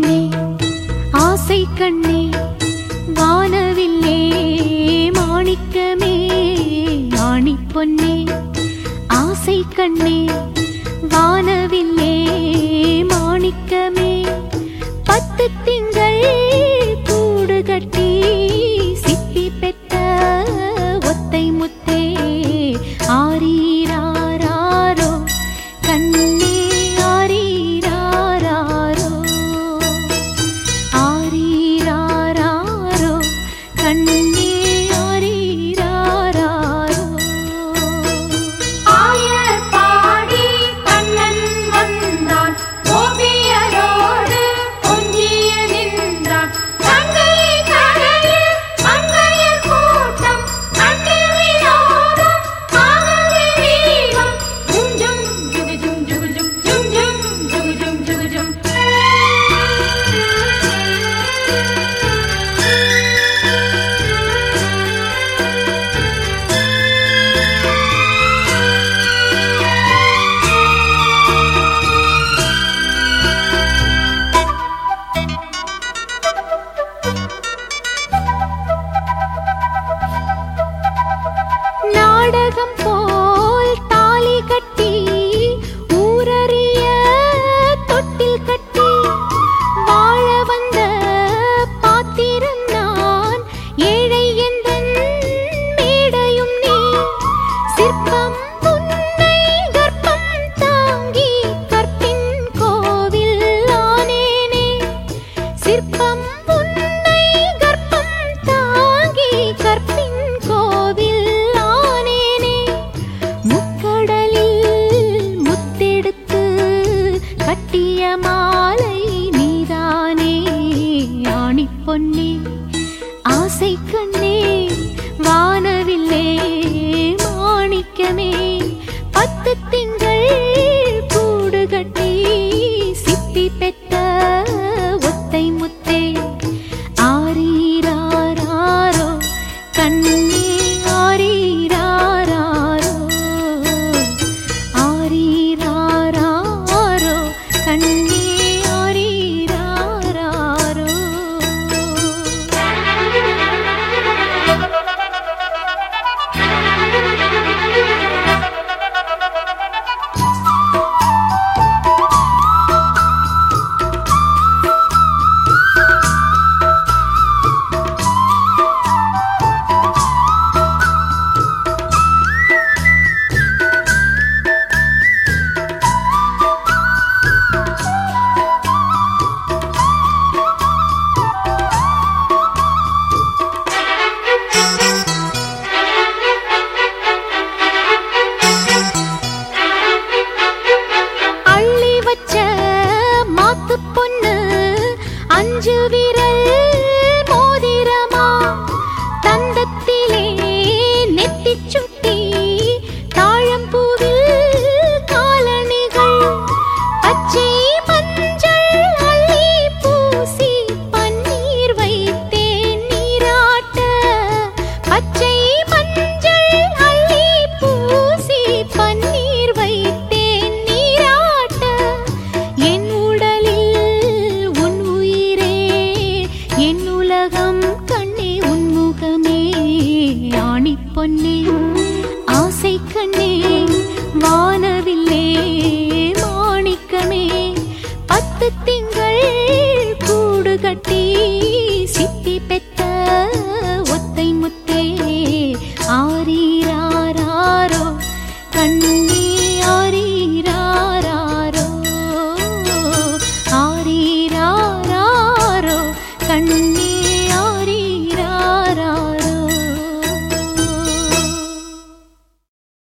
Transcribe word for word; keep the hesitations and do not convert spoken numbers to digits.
பொன்னே ஆசை கண்ணே வானவில்லே மாணிக்கமே ஆணி பொன்னே ஆசை கண்ணே வானவில்லே மாணிக்கமே பத்து திங்கள் கூடு கட்டி சிப்பி பெற்ற ஒத்தை முத்தே ஆரீராரோ கண்ணே ஆரீராரோ ஆரீராரோ கண்ணே நாடகம் போல் தாலி கட்டி ஊரறிய தொட்டில் கட்டி வாழ வந்த பாத்திரம் நான் ஏழை எந்தன் மேடையும் நீ சிற்பம் உன்னை கர்ப்பம் தாங்கி கற்பின் கோவில் ஆனேனே சிற்பம் உன்னை கர்ப்பம் தாங்கி கற்பின் கோவில் கட்டிய மாலை நீதானே ஆணி பொன்னே ஆசை கண்ணே வானவில்லே மாணிக்கமே பத்து திங்கள் கூடு கட்டி சிப்பி பெற்ற ஒத்தை முத்தே ஆரீராரோ கண்ணே ஆரீராரோ ஆரீராரோ கண்ணே ஆரீராரோ அஞ்சு விரல் மோதிரமா தந்தத்திலே நெத்திச் சுட்டி தாழம்பூவில் காலணிகள் பச்சை மஞ்சள் அள்ளி பூசி பன்னீர் வைத்தேன் நீராட்ட பச்சை மஞ்சள் அள்ளி பூசி பன்னீர் வைத்தேன் நீராட்ட என் என் உலகம் கண்ணே உன்முகமே ஆணி பொன்னே ஆசை கண்ணே வானவில்லே மாணிக்கமே பத்து திங்கள் கூடு கட்டி சிப்பி பெற்ற ஒத்தை முத்தே ஆரீராரோ கண்ணே ஆரீராரோ ஆரீராரோ கண்ணே